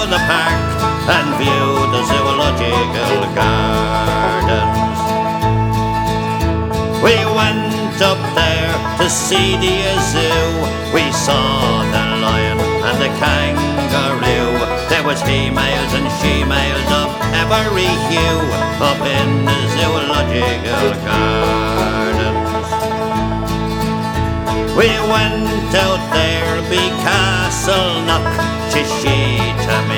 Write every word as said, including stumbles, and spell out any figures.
the park and view the zoological gardens. We went up there to see the zoo. We saw the lion and the kangaroo. There was females and she-males of every hue up in the zoological gardens. We went out there be Castleknock, 'tis she to me